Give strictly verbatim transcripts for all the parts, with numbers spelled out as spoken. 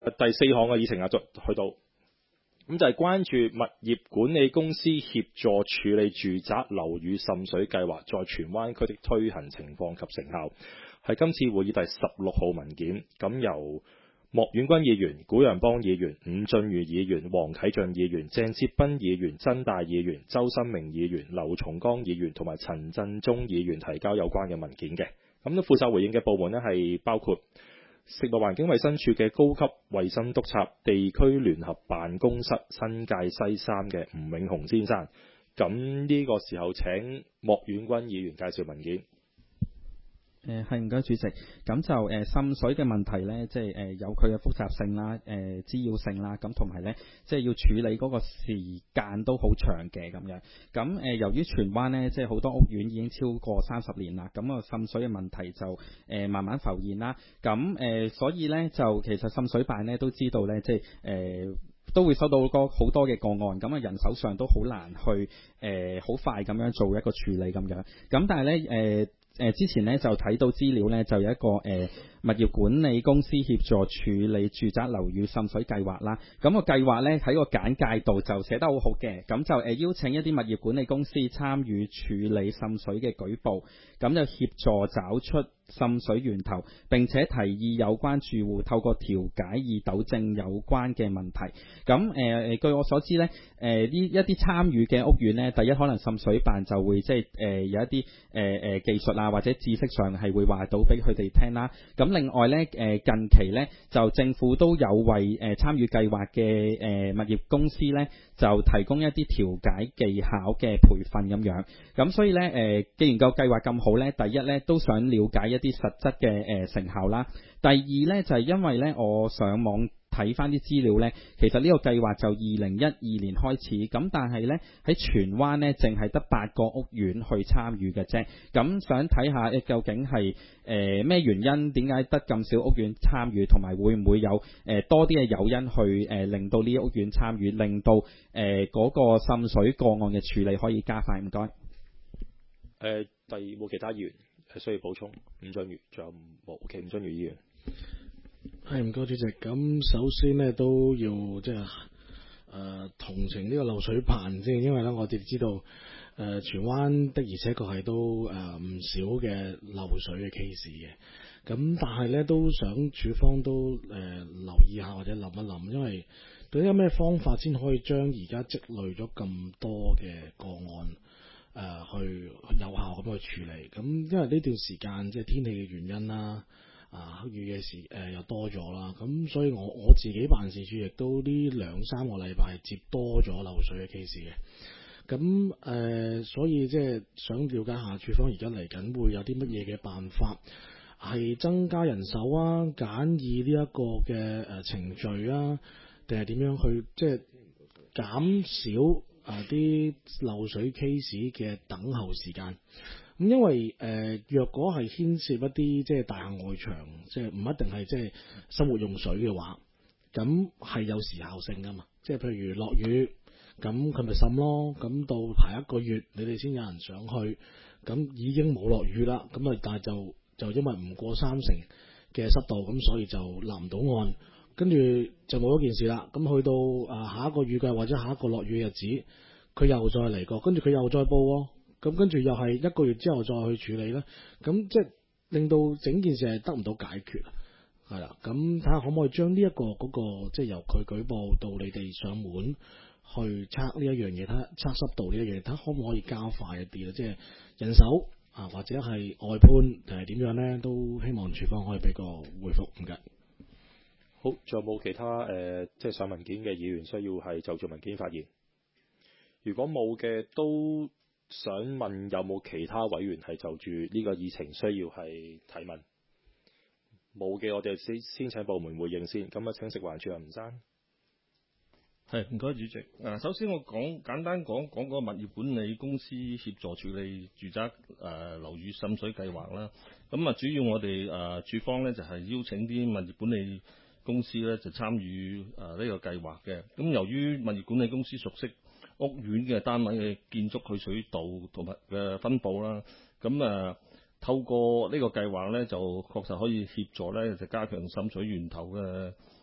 第四項嘅議程啊，就去到咁就係關注物業管理公司協助處理住宅樓宇滲水計劃在荃灣區的推行情況及成效，係今次會議第十六號文件。咁由莫婉君議員、古陽邦議員、伍俊瑜議員、黃啟俊議員、鄭哲斌議員、曾大議員、周新明議員、劉松剛議員同埋陳振中議員提交有關嘅文件嘅。咁都負責回應嘅部門呢，係包括食物環境衛生署嘅高級衛生督察、地區聯合辦公室新界西三嘅吳永雄先生。咁呢個時候請莫婉君議員介紹文件。 誒係唔該主席，咁就誒、呃、滲水嘅問題呢，即係誒、呃、有佢嘅複雜性啦、誒、呃、滋擾性啦，咁同埋呢，即係要處理嗰個時間都好長嘅咁樣。咁誒、呃、由於荃灣呢，即係好多屋苑已經超過三十年啦，咁啊滲水嘅問題就誒、呃、慢慢浮現啦。咁誒、呃、所以呢，就其實滲水辦呢都知道呢，即係誒。呃都會收到好多好多嘅個案，咁啊人手上都好難去誒好、呃、快咁樣做一個處理咁樣。咁但係呢，誒、呃、誒之前呢就睇到資料呢，就有一個誒、呃、物業管理公司協助處理住宅樓宇滲水計劃啦。咁、那個計劃呢，喺個簡介度就寫得好好嘅，咁就誒、呃、邀請一啲物業管理公司參與處理滲水嘅舉報，咁就協助找出滲水源頭，並且提議有關住戶透過調解以糾正有關嘅問題。咁誒誒，據我所知呢，誒、呃、呢一啲參與嘅屋苑呢，第一可能滲水辦就會即係誒有一啲誒誒技術啊或者知識上係會話到俾佢哋聽啦。咁另外呢，誒、呃、近期呢，就政府都有為誒、呃、參與計劃嘅誒、呃、物業公司呢，就提供一啲調解技巧嘅培訓咁樣。咁所以呢，誒、呃、既然個計劃咁好呢，第一呢都想了解一啲實質嘅誒成效啦。第二呢，就係、是、因為呢，我上網睇翻啲資料呢，其實呢個計劃就二零一二年開始，咁但係呢，喺荃灣呢，淨係得八個屋苑去參與嘅啫。咁想睇下究竟係誒咩原因，點解得咁少屋苑參與，同埋會唔會有誒、呃、多啲嘅誘因去誒、呃、令到呢啲屋苑參與，令到誒嗰、呃那個滲水個案嘅處理可以加快。唔該。誒、 呃，第二冇其他議員係需要補充？伍俊瑜仲有冇？其伍俊瑜議員。 係唔該主席，咁首先呢，都要即係誒同情呢個漏水辦先，因為咧我哋知道誒、呃、荃灣的而且確係都誒唔、呃、少嘅漏水嘅 case 嘅，咁但係咧都想署方都誒、呃、留意下或者諗一諗，因為到底有咩方法先可以將而家積累咗咁多嘅個案誒、呃、去有效咁去處理，咁因為呢段時間即係天氣嘅原因啦。啊，黑雨嘅時誒、呃、又多咗啦，咁所以我我自己辦事處亦都呢兩三個禮拜接多咗漏水嘅 case 嘅，咁誒、呃、所以即係想了解下署方而家嚟緊會有啲乜嘢嘅辦法，係增加人手啊，簡易呢一個嘅誒、呃、程序啊，定係點樣去即係減少啊啲漏水 case 嘅等候時間？咁因為誒、呃，若果係牽涉一啲即係大廈外牆，即係唔一定係即係生活用水嘅話，咁係有時效性噶嘛。即係譬如落雨，咁佢咪滲咯。咁到排一個月，你哋先有人上去，咁已經冇落雨啦。咁啊，但係就就因為唔過三成嘅濕度，咁所以就立唔到案，跟住就冇咗件事啦。咁去到啊下一個雨季或者下一個落雨嘅日子，佢又再嚟過，跟住佢又再報喎。咁跟住又係一個月之後再去處理咧，咁即係令到整件事係得唔到解決啊，係啦，咁睇下可唔可以將呢一個嗰個即係由佢舉報到你哋上門去測呢一樣嘢，睇下測濕度呢一樣嘢，睇下可唔可以加快一啲咧，即係人手啊或者係外判定係點樣咧，都希望署方可以俾個回覆。唔該。 好，仲有冇其他誒、呃、即係上文件嘅議員需要係就住文件發言？如果冇嘅都。想問有冇其他委員係就住呢個議程需要係提問？冇嘅，我哋先先請部門回應先。咁啊，請食環署啊，吳生。 係，唔該主席。誒，首先我講簡單講講個物業管理公司協助處理住宅誒樓宇滲水計劃啦。咁啊，主要我哋誒署方咧就係、是、邀請啲物業管理公司咧就參與誒呢個計劃嘅。咁由於物業管理公司熟悉屋苑嘅單位嘅建築去水道同埋嘅分佈啦，咁啊透過呢個計劃咧，就確實可以協助咧，就加強滲水源頭嘅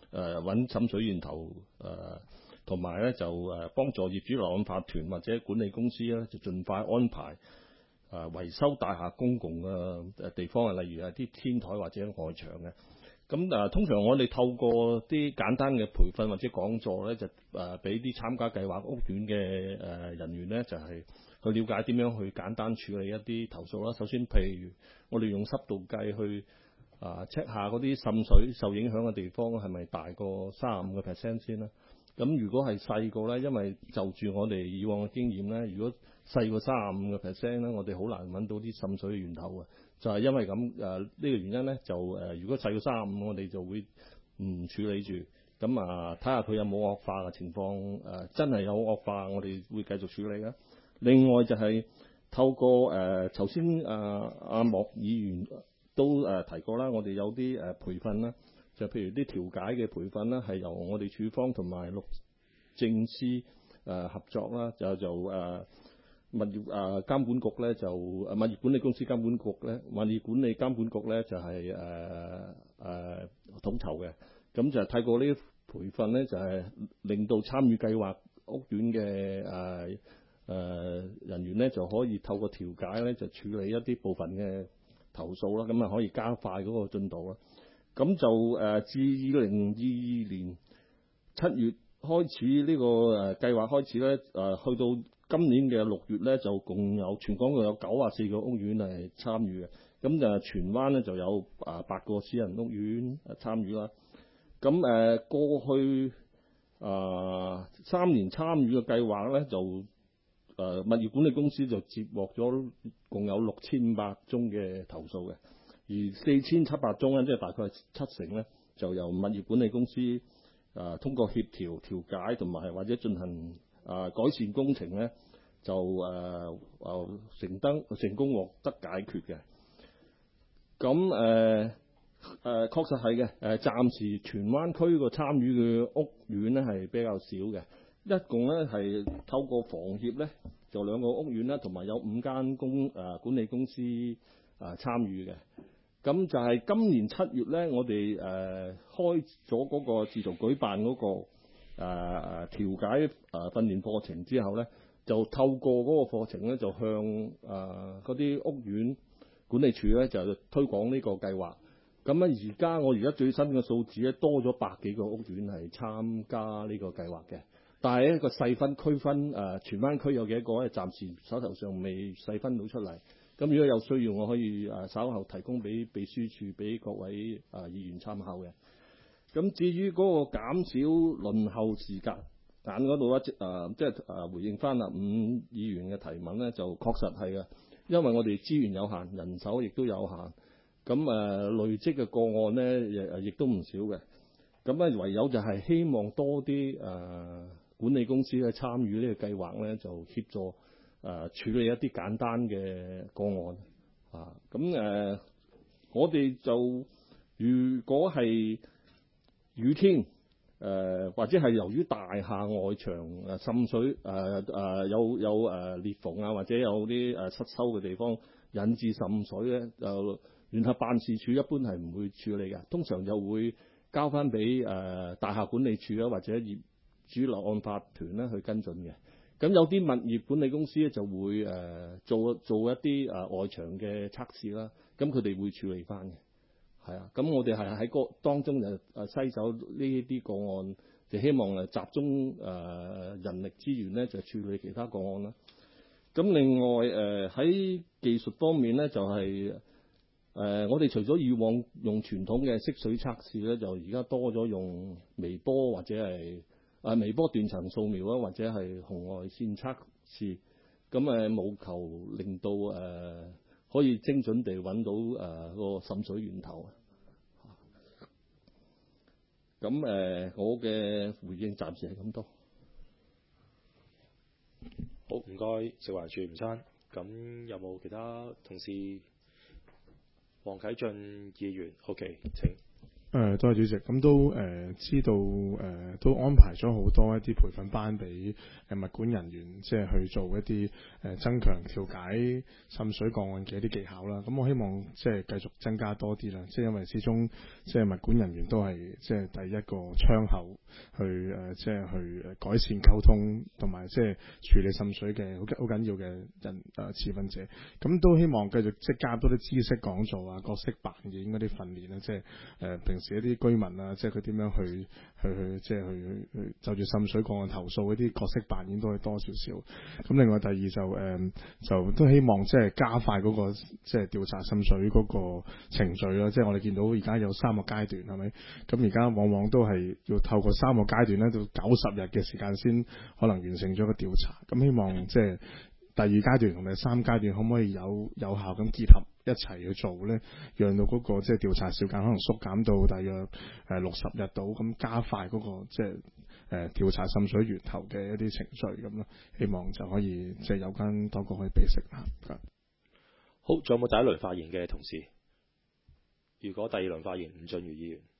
誒揾滲水源頭誒，同埋咧就誒幫助業主立案法團或者管理公司咧，就盡快安排誒維修大廈公共嘅誒地方啊，例如係啲天台或者外牆嘅。咁誒通常我哋透過啲簡單嘅培訓或者講座咧，就誒俾啲參加計劃屋苑嘅誒人員咧，就係去了解點樣去簡單處理一啲投訴啦。首先，譬如我哋用濕度計去啊 check 下嗰啲滲水受影響嘅地方係咪大過三十五個 percent 先啦。咁如果係細個咧，因為就住我哋以往嘅經驗咧，如果細過三十五個 percent 咧，我哋好難揾到啲滲水嘅源頭啊。就係因為咁誒呢個原因咧，就誒、呃、如果細過三十五，我哋就會唔處理住。咁啊睇下佢有冇惡化嘅情況誒、呃，真係有惡化，我哋會繼續處理嘅。另外就係透過誒頭先誒阿莫議員都誒、呃、提過啦，我哋有啲誒、呃、培訓啦，就譬如啲調解嘅培訓啦，係由我哋處方同埋律政司誒、呃、合作啦，就就誒。呃物業誒監管局咧就誒物業管理公司監管局咧，物業管理監管局咧就係誒誒統籌嘅，咁就係透過呢啲培訓咧，就係、是、令到參與計劃屋苑嘅誒誒人員咧就可以透過調解咧就處理一啲部分嘅投訴啦，咁啊可以加快嗰個進度啦。咁就誒自二零二二年七月開始呢、這個誒計劃開始咧誒、呃、去到。今年嘅六月咧，就共有全港共有九十四個屋苑係參與嘅，咁就荃灣咧就有啊八個私人屋苑參與啦。咁誒、呃、過去啊、呃、三年參與嘅計劃咧，就誒、呃、物業管理公司就接獲咗共有六千五百宗嘅投訴嘅，而四千七百宗咧，即係大概七成咧，就由物業管理公司啊、呃、通過協調調解同埋或者進行。啊，改善工程咧就誒誒、呃呃、成登成功獲得解決嘅。咁誒誒確實係嘅。誒、呃、暫時荃灣區個參與嘅屋苑咧係比較少嘅，一共咧係透過房協咧就兩個屋苑啦，同埋有五間公誒、呃、管理公司啊、呃、參與嘅。咁就係今年七月咧，我哋誒、呃、開咗嗰個自從舉辦嗰、嗰個。誒誒、呃、調解誒、呃、訓練課程之後咧，就透過嗰個課程咧，就向誒嗰啲屋苑管理處咧就推廣呢個計劃。咁啊，而家我而家最新嘅數字咧，多咗百幾個屋苑係參加呢個計劃嘅。但係一個細分區分誒，荃灣區有幾多個咧？暫時手頭上未細分到出嚟。咁如果有需要，我可以誒稍後提供俾秘書處俾各位誒、呃、議員參考嘅。咁至於嗰個減少輪候時間揀嗰度咧，誒即係誒回應翻啊伍議員嘅提問咧，就確實係嘅，因為我哋資源有限，人手亦都有限，咁誒、呃、累積嘅個案咧，亦亦都唔少嘅。咁咧唯有就係希望多啲誒、呃、管理公司咧參與呢個計劃咧，就協助誒、呃、處理一啲簡單嘅個案啊。咁誒、呃、我哋就如果係雨天誒、呃、或者係由於大廈外牆誒滲水誒誒、呃呃、有有誒裂縫啊，或者有啲誒失修嘅地方引致滲水咧，就聯合辦事處一般係唔會處理嘅，通常就會交翻俾誒大廈管理處啊，或者業主立案法團咧去跟進嘅。咁有啲物業管理公司咧就會誒、呃、做做一啲誒、呃、外牆嘅測試啦，咁佢哋會處理翻嘅。係啊，咁我哋係喺個當中就誒篩走呢啲個案，就希望誒集中誒、呃、人力資源咧，就處理其他個案啦。咁另外誒喺、呃、技術方面咧，就係、是、誒、呃、我哋除咗以往用傳統嘅色水測試咧，就而家多咗用微波或者係誒、呃、微波斷層掃描啊，或者係紅外線測試，咁誒務求令到誒、呃、可以精準地揾到誒、呃、個滲水源頭。咁誒、呃，我嘅回應暫時係咁多。 好，唔該，食環署吳生。咁有冇其他同事？黃啟俊議員 ，OK， 請。 誒，多謝主席。咁都誒、呃、知道誒、呃、都安排咗好多一啲培訓班俾誒物管人員，即係去做一啲誒、呃、增強調解滲水個案嘅一啲技巧啦。咁我希望即係繼續增加多啲啦。即係因為始終即係物管人員都係即係第一個窗口去誒、呃、即係去改善溝通同埋即係處理滲水嘅好好緊要嘅人誒、呃、持份者。咁都希望繼續即係加多啲知識講座啊、角色扮演嗰啲訓練啦，即係誒、呃、平時一啲居民啊，即係佢點樣去去去即係去去，去就住滲水個案投訴嗰啲角色扮演都係多少少。咁另外第二就誒、呃、就都希望即係加快嗰、那個即係調查滲水嗰個程序啦。即係我哋見到而家有三個階段係咪？咁而家往往都係要透過三個階段咧，到九十日嘅時間先可能完成咗個調查。咁希望即係第二階段同第三階段可唔可以有有效咁結合一齊去做呢？讓到嗰個即係調查時間可能縮減到大約誒六十日度，咁加快嗰個即係誒調查滲水源頭嘅一啲程序咁咯。希望就可以即係有間當局可以俾食啦。 好，仲有冇第一輪發言嘅同事？如果第二輪發言，吳俊如議員。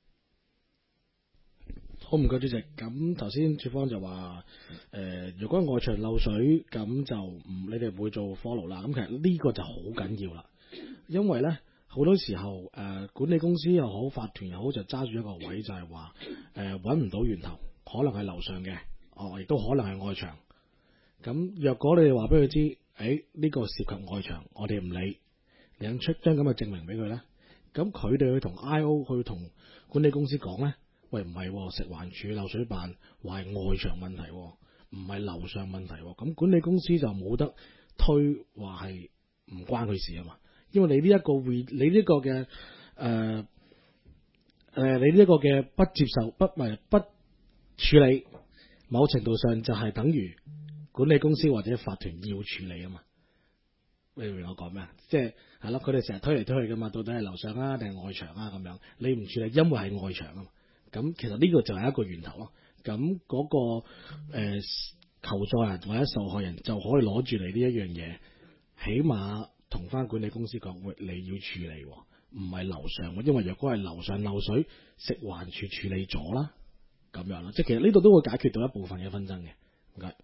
好，唔該主席。咁頭先處方就話，誒、呃，如果外牆漏水，咁就唔你哋唔會做 follow 啦。咁其實呢個就好緊要啦，因為咧好多時候誒、呃、管理公司又好，法團又好，就揸住一個位就係話，誒揾唔到源頭，可能係樓上嘅，哦，亦都可能係外牆。咁若果你哋話俾佢知，誒、欸、呢、這個涉及外牆，我哋唔理，你肯出張咁嘅證明俾佢咧，咁佢哋去同 I O 去同管理公司講咧。喂，唔係、哦，食環署漏水辦話係外牆問題、哦，唔係樓上問題、哦。咁管理公司就冇得推話係唔關佢事啊嘛。因為你呢一個會，你呢個嘅誒誒，你呢一個嘅不接受不唔係不處理，某程度上就係等於管理公司或者法團要處理啊嘛。你明我講咩啊？即係係咯，佢哋成日推嚟推去噶嘛，到底係樓上啊定係外牆啊咁樣？你唔處理，因為係外牆啊嘛。咁其實呢個就係一個源頭咯。咁嗰、那個、呃、求助人或者受害人就可以攞住你呢一樣嘢，起碼同翻管理公司講，喂，你要處理，唔係樓上。因為若果係樓上漏水，食環署處理咗啦，咁樣啦。即係其實呢度都會解決到一部分嘅紛爭嘅。唔該。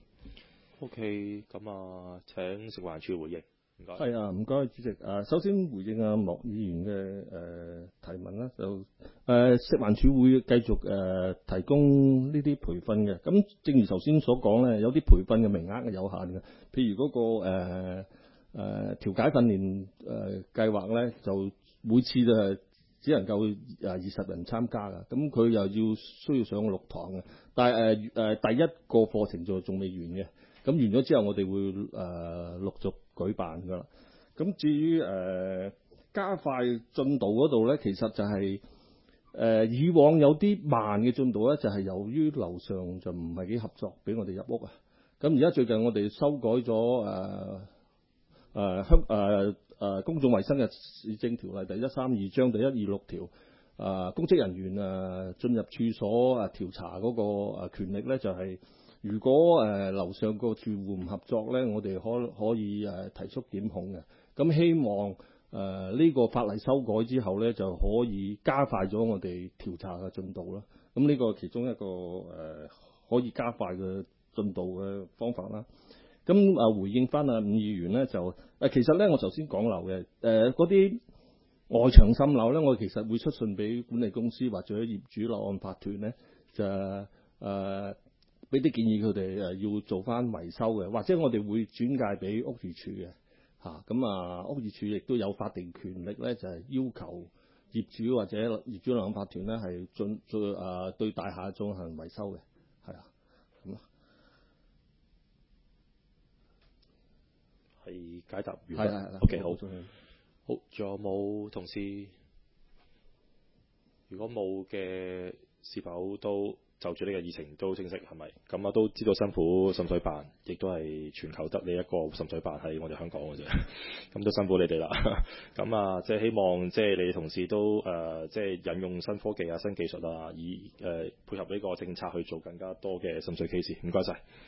OK，咁啊，請食環署回應。唔該。 係啊，唔該主席。誒，首先回應阿莫議員嘅誒、呃、提問啦，就誒、呃、食環署會繼續誒、呃、提供呢啲培訓嘅。咁正如頭先所講咧，有啲培訓嘅名額係有限嘅。譬如嗰、那個誒誒、呃呃、調解訓練誒計劃咧，就每次就係只能夠誒二十人參加㗎。咁佢又要需要上六堂嘅，但係誒誒第一個課程就仲未完嘅。咁完咗之後，我哋會誒、呃、陸續舉辦㗎啦。咁至於誒、呃、加快進度嗰度咧，其實就係、是、誒、呃、以往有啲慢嘅進度咧，就係、是、由於樓上就唔係幾合作，俾我哋入屋啊。咁而家最近我哋修改咗誒誒香誒誒公眾衞生嘅市政條例第一三二章第一二六條，誒、呃、公職人員誒進入處所誒調查嗰個誒權力咧，就係、是。如果誒、呃、樓上個住戶唔合作咧，我哋可可以誒、呃、提出檢控嘅。咁希望誒呢、呃這個法例修改之後咧，就可以加快咗我哋調查嘅進度啦。咁呢個其中一個誒、呃、可以加快嘅進度嘅方法啦。咁啊回應翻啊伍議員咧，就誒、呃、其實咧我頭先講樓嘅誒嗰啲外牆滲漏咧，我其實會出信俾管理公司或者業主立案法團咧，就誒。呃俾啲建議佢哋誒要做翻維修嘅，或者我哋會轉介俾屋宇署嘅嚇。咁啊，屋宇署亦都有法定權力咧，就係、是、要求業主或者業主立案法團咧係進進誒對大廈進行維修嘅，係啊，咁啊， 係解答完。 係係係。 OK， 好。好，仲有冇同事？如果冇嘅，是否都？就住呢個議程都清晰係咪？咁啊都知道辛苦滲水辦，亦都係全球得呢一個滲水辦喺我哋香港嘅啫。咁都辛苦你哋啦。咁啊，即係希望即係你哋同事都誒、呃，即係引用新科技啊、新技術啊，以誒、呃、配合呢個政策去做更加多嘅滲水 case。唔該晒。